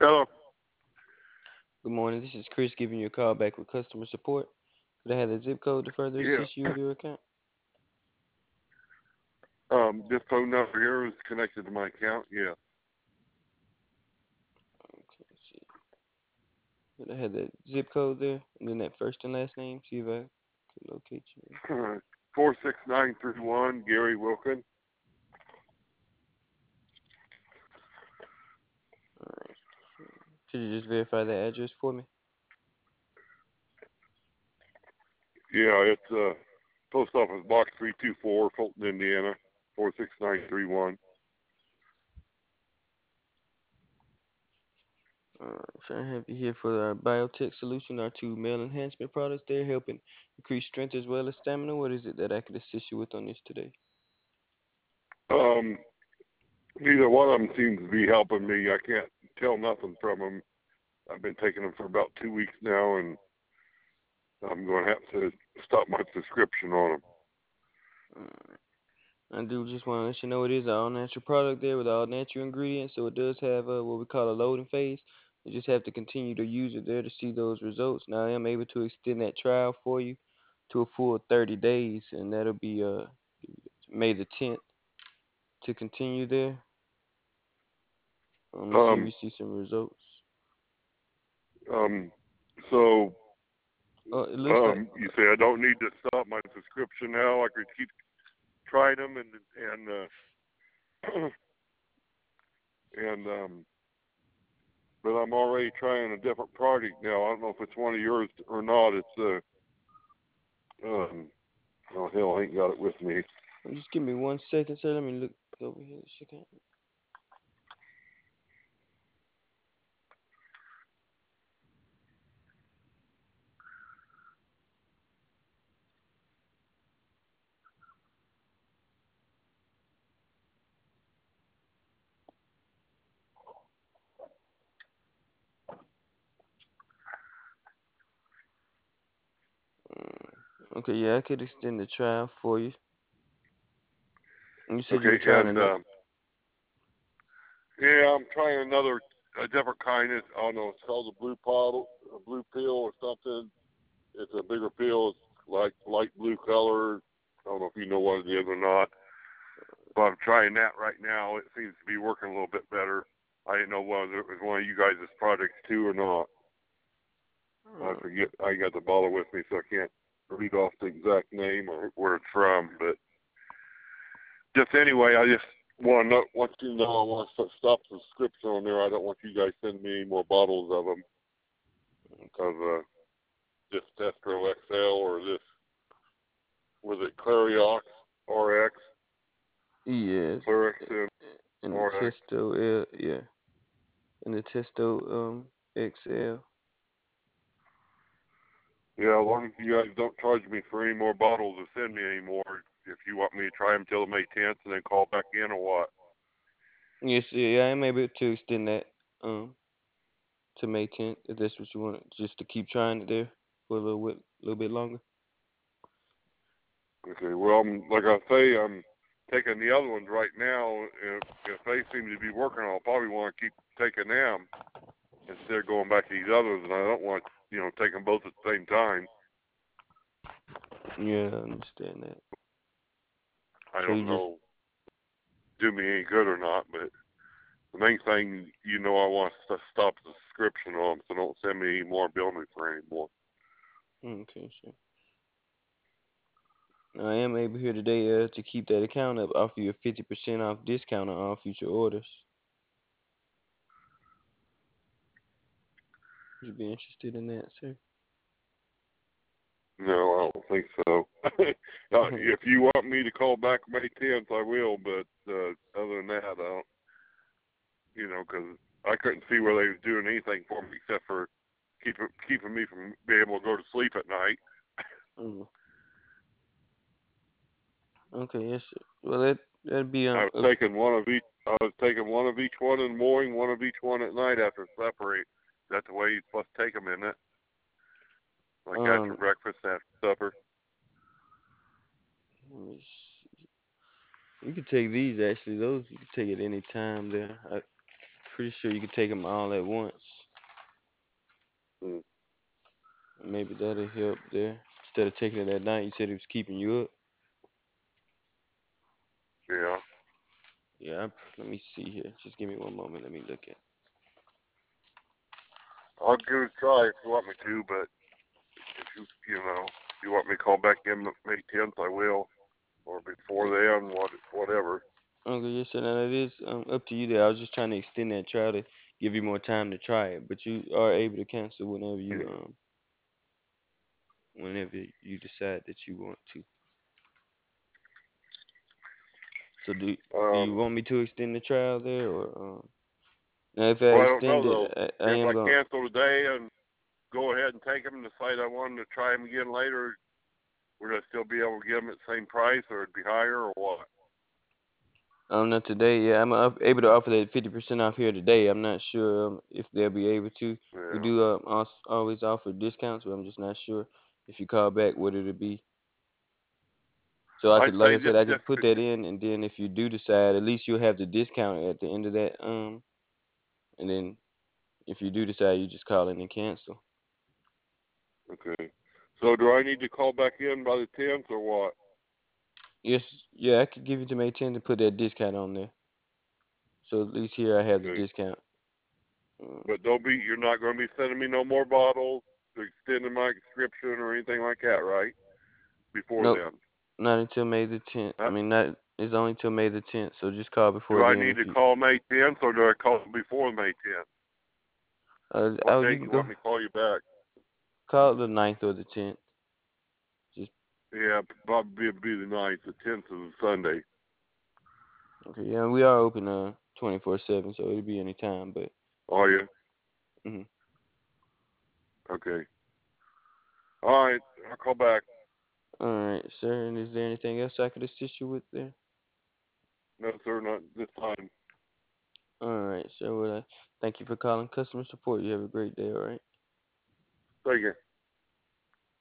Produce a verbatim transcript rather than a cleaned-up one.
Hello. Good morning. This is Chris giving you a call back with customer support. Could I have the zip code to further Yeah. assist you with your account? Um, this phone number here is connected to my account. Yeah. Okay, let's see. Could I have that zip code there and then that first and last name? See if I can locate you. Four six nine three one, Gary Wilkin. All right. Could you just verify the address for me? Yeah, it's uh, Post Office Box three two four, Fulton, Indiana, four six nine three one. All right. So I have you here for our Biotech Solution, our two male enhancement products. They're helping increase strength as well as stamina. What is it that I could assist you with on this today? Um, neither one of them seems to be helping me. I can't tell nothing from them. I've been taking them for about two weeks now, and I'm going to have to stop my prescription on them. All right. I do just want to let you know it is an all natural product there with all natural ingredients, so it does have uh, what we call a loading phase. You just have to continue to use it there to see those results. Now I am able to extend that trial for you to a full thirty days, and that'll be uh May the tenth to continue there. Um, to see if Um, you see some results. um, so Oh, it looks like um, you say I don't need to stop my prescription now. I could keep trying them and and uh, and um, but I'm already trying a different product now. I don't know if it's one of yours or not. It's uh, um, oh hell, I ain't got it with me. just give me one second, sir. Let me look over here. Second. Mm, Okay, yeah, I could extend the trial for you. You said you Okay, were trying and another. um, yeah, I'm trying another a different kind. It's, I don't know. It's called a blue bottle, a blue pill or something. It's a bigger pill. It's like light blue color. I don't know if you know what it is or not. But I'm trying that right now. It seems to be working a little bit better. I didn't know whether it was one of you guys' products too or not. I Uh, forget. I got the bottle with me, so I can't read off the exact name or where it's from. But just anyway, I just want to know, want you to know I want to stop the subscription on there. I don't want you guys sending me any more bottles of them of uh, this Testro X L or this, was it Clariox R X, yes, Clarix and and the R X. Testo L, yeah, and the Testo um X L. Yeah, as long as you guys don't charge me for any more bottles or send me any more, if you want me to try them till May tenth and then call back in or what. Yes, yeah, I am able to extend that um to May tenth if that's what you want, just to keep trying it there for a little bit, little bit longer. Okay, well, I'm, like I say, I'm taking the other ones right now. If, if they seem to be working, I'll probably want to keep taking them instead of going back to these others, and I don't want, you know, take them both at the same time. Yeah, I understand that. I So don't you just know do me any good or not, but the main thing, you know, I want to stop the subscription on them, so don't send me any more, bill me for any more. okay, sure. I am able here today uh, to keep that account up, offer you a fifty percent off discount on all future orders. Would you be interested in that, sir? No, I don't think so. Uh, if you want me to call back May tenth, I will, but uh, other than that, I don't, you know, because I couldn't see where they was doing anything for me except for keeping keeping me from being able to go to sleep at night. Mm. Okay, yes, sir. Well, that that'd be I um. was Uh, taking one of each. I was taking one of each one in the morning, one of each one at night after separate. That's the way you're supposed to take them, isn't it? Like after um. breakfast, after supper. Let me see. You could take these actually. Those you could take at any time there. I, pretty sure you could take them all at once. Mm. Maybe that'll help there. Instead of taking it at night, you said it was keeping you up. Yeah. Yeah, I, let me see here. Just give me one moment. Let me look at. I'll give it a try if you want me to, but if you you know if you want me to call back in May tenth, I will, or before then, what whatever. Okay, yes, sir. Now it is um, up to you there. I was just trying to extend that trial to give you more time to try it, but you are able to cancel whenever you um whenever you decide that you want to. So do do you Um, want me to extend the trial there, or um, now if I well, I don't know extend it, though. I, I If am I going. cancel today and go ahead and take them and decide I wanted to try them again later, would I still be able to get them at the same price, or it'd be higher, or what? Um, not today. Yeah, I'm up, able to offer that fifty percent off here today. I'm not sure um, if they'll be able to. We Yeah. do uh, als- always offer discounts, but I'm just not sure if you call back what it'll be. So I I'd could, like say I said, just I just could put that in, and then if you do decide, at least you'll have the discount at the end of that. Um, and then if you do decide, you just call in and cancel. okay. So do I need to call back in by the tenth or what? Yes, yeah, I could give you to May tenth to put that discount on there. So at least here I have the Okay. discount. Mm, But don't be you're not going to be sending me no more bottles, extending my subscription or anything like that, right? Before nope, then. not until May the tenth. I Uh, mean, not it's only till May the tenth. So just call do before I then need if to you. call May tenth or do I call before May tenth? Uh, What oh, you date can you go want me to call you back? call it the ninth or the tenth. Just Yeah, probably be the ninth. The tenth is a Sunday. okay. Yeah, we are open uh twenty four seven, so it'll be any time. But Are you? hmm Okay. All right. I'll call back. all right, sir. And is there anything else I could assist you with there? No, sir, not this time. All right, sir. Well, uh, thank you for calling customer support. You have a great day. All right. Thank you.